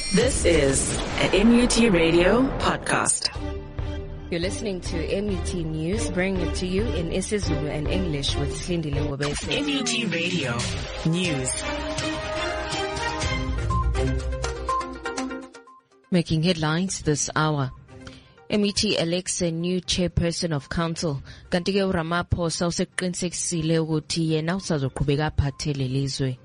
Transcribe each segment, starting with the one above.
This is a MUT Radio podcast. You're listening to MUT News, bringing it to you in isiZulu and English with Slindile Ngobese. MUT Radio News. Making headlines this hour. MUT elects a new chairperson of council. Kanti ke uRamaphosa useqinisekisile ukuthi yena usazoqhubeka aphathe lelizwe.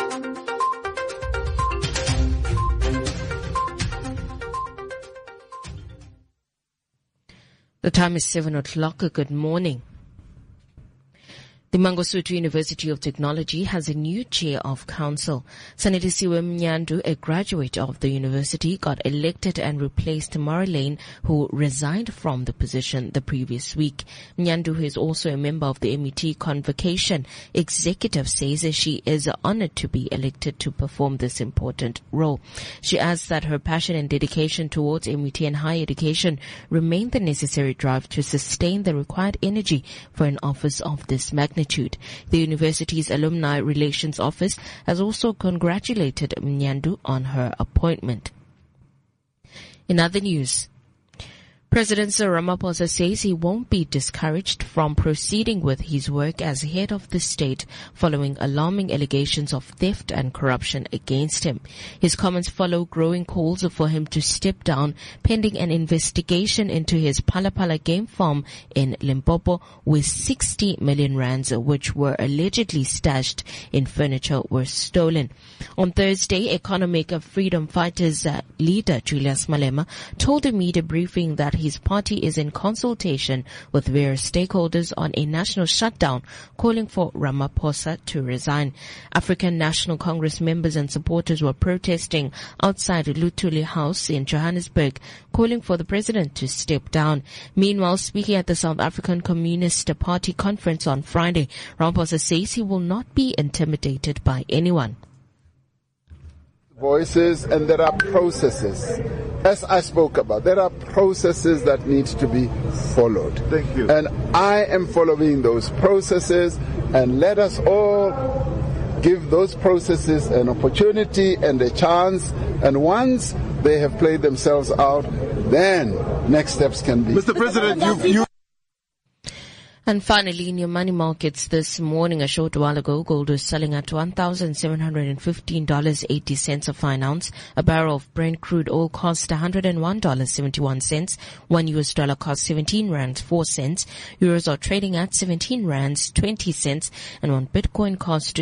The time is 7 o'clock. Good morning. The Mangosuthu University of Technology has a new chair of council. Sanelisiwe Mnyandu, a graduate of the university, got elected and replaced Marilyn, who resigned from the position the previous week. Mnyandu, who is also a member of the MUT Convocation Executive, says that she is honored to be elected to perform this important role. She adds that her passion and dedication towards MUT and higher education remain the necessary drive to sustain the required energy for an office of this magnitude. The university's Alumni Relations Office has also congratulated Mnyandu on her appointment. In other news, President Cyril Ramaphosa says he won't be discouraged from proceeding with his work as head of the state following alarming allegations of theft and corruption against him. His comments follow growing calls for him to step down pending an investigation into his Palapala game farm in Limpopo, where 60 million rands, which were allegedly stashed in furniture, were stolen. On Thursday, Economic Freedom Fighters leader Julius Malema told a media briefing that his party is in consultation with various stakeholders on a national shutdown, calling for Ramaphosa to resign. African National Congress members and supporters were protesting outside Luthuli House in Johannesburg, calling for the president to step down. Meanwhile, speaking at the South African Communist Party conference on Friday, Ramaphosa says he will not be intimidated by anyone. Voices, and there are processes. As I spoke about, there are processes that need to be followed. Thank you. And I am following those processes, and let us all give those processes an opportunity and a chance, and once they have played themselves out, then next steps can be. Mr. President, you And finally, in your money markets this morning, a short while ago, gold was selling at $1,715.80 a fine ounce. A barrel of Brent crude oil cost $101.71. $1 cost 17 rands 4 cents. Euros are trading at 17 rands 20 cents, and one Bitcoin cost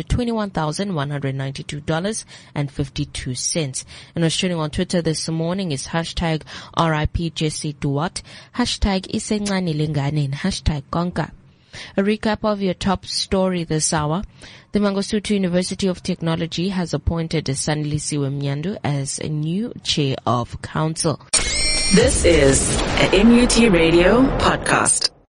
$21,192.52. And what's trending on Twitter this morning is hashtag RIP Jesse Duarte, hashtag Isencane Lengane, and hashtag Konka. A recap of your top story this hour. The Mangosuthu University of Technology has appointed Sanelisiwe Mnyandu as a new chair of council. This is a MUT Radio podcast.